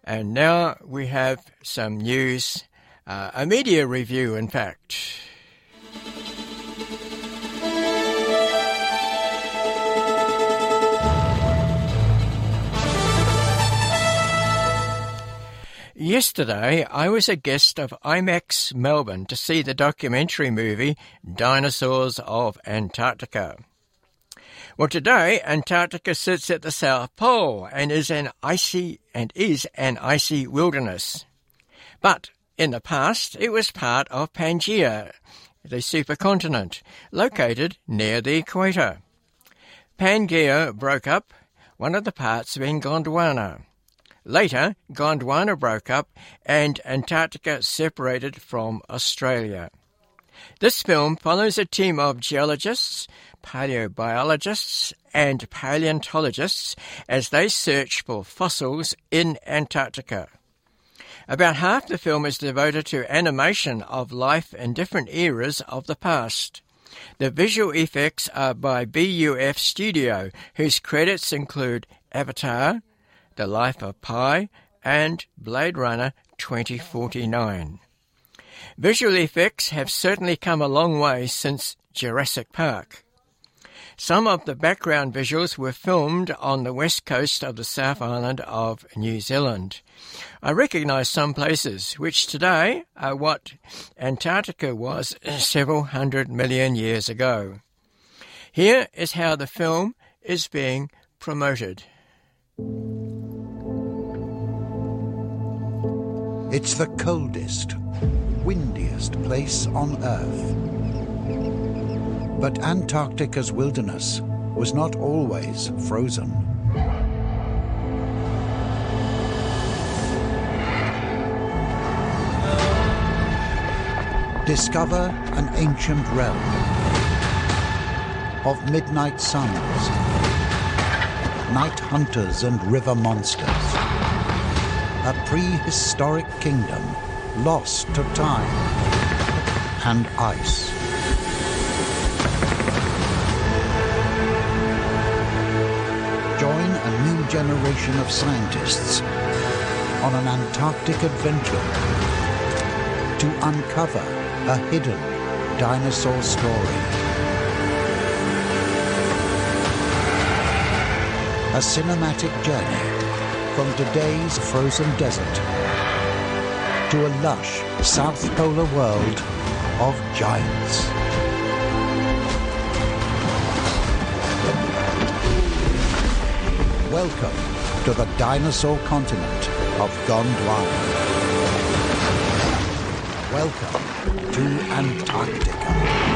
And now we have some news, a media review, in fact. Yesterday, I was a guest of IMAX Melbourne to see the documentary movie Dinosaurs of Antarctica. Well, today, Antarctica sits at the South Pole and is an icy wilderness. But in the past, it was part of Pangaea, the supercontinent, located near the equator. Pangaea broke up, one of the parts being Gondwana. Later, Gondwana broke up and Antarctica separated from Australia. This film follows a team of geologists, paleobiologists and paleontologists as they search for fossils in Antarctica. About half the film is devoted to animation of life in different eras of the past. The visual effects are by BUF Studio, whose credits include Avatar, The Life of Pi, and Blade Runner 2049. Visual effects have certainly come a long way since Jurassic Park. Some of the background visuals were filmed on the west coast of the South Island of New Zealand. I recognise some places which today are what Antarctica was several 100 million years ago. Here is how the film is being promoted. It's the coldest, windiest place on Earth. But Antarctica's wilderness was not always frozen. Discover an ancient realm of midnight suns, night hunters and river monsters. A prehistoric kingdom lost to time and ice. Join a new generation of scientists on an Antarctic adventure to uncover a hidden dinosaur story. A cinematic journey from today's frozen desert to a lush South Polar world of giants. Welcome to the dinosaur continent of Gondwana. Welcome to Antarctica.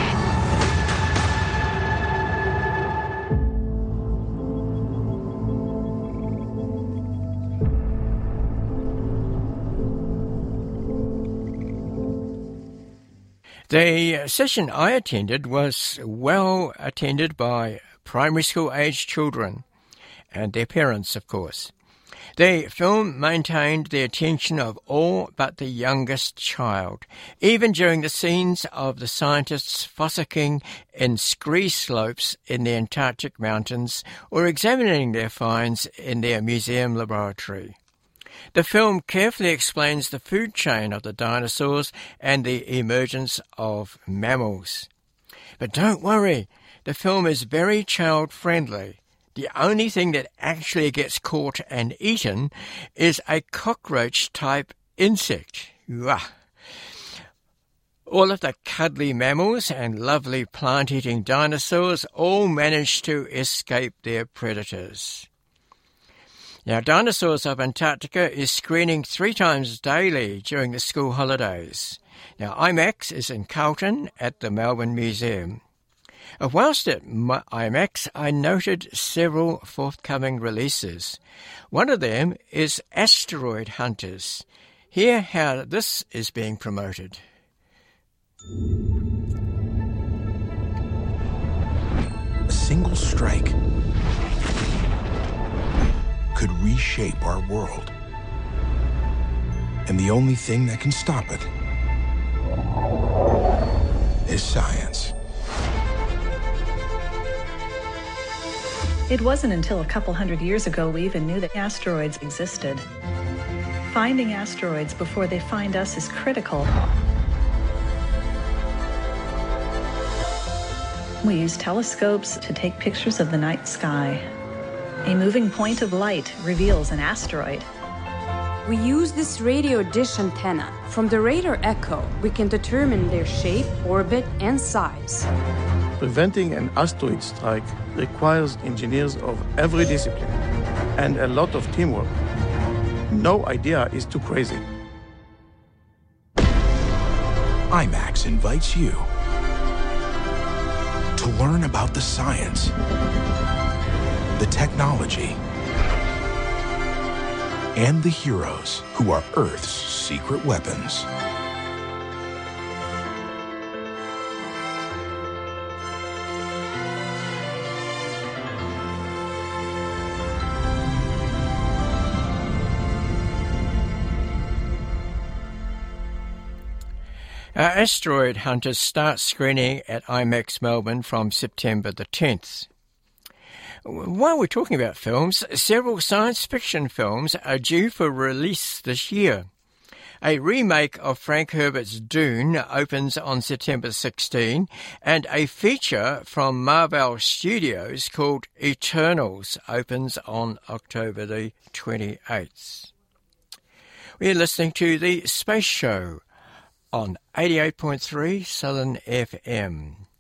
The session I attended was well attended by primary school aged children and their parents, of course. The film maintained the attention of all but the youngest child, even during the scenes of the scientists fossicking in scree slopes in the Antarctic mountains or examining their finds in their museum laboratory. The film carefully explains the food chain of the dinosaurs and the emergence of mammals. But don't worry, the film is very child-friendly. The only thing that actually gets caught and eaten is a cockroach-type insect. Uah. All of the cuddly mammals and lovely plant-eating dinosaurs all manage to escape their predators. Now, Dinosaurs of Antarctica is screening 3 times daily during the school holidays. Now, IMAX is in Carlton at the Melbourne Museum. Whilst at IMAX, I noted several forthcoming releases. One of them is Asteroid Hunters. Hear how this is being promoted. A single strike could reshape our world. And the only thing that can stop it is science. It wasn't until a couple hundred years ago we even knew that asteroids existed. Finding asteroids before they find us is critical. We use telescopes to take pictures of the night sky. A moving point of light reveals an asteroid. We use this radio dish antenna. From the radar echo, we can determine their shape, orbit, and size. Preventing an asteroid strike requires engineers of every discipline and a lot of teamwork. No idea is too crazy. IMAX invites you to learn about the science, the technology, and the heroes who are Earth's secret weapons. Asteroid hunters start screening at IMAX Melbourne from September the 10th. While we're talking about films, several science fiction films are due for release this year. A remake of Frank Herbert's Dune opens on September 16, and a feature from Marvel Studios called Eternals opens on October the 28th. We're listening to The Space Show on 88.3 Southern FM.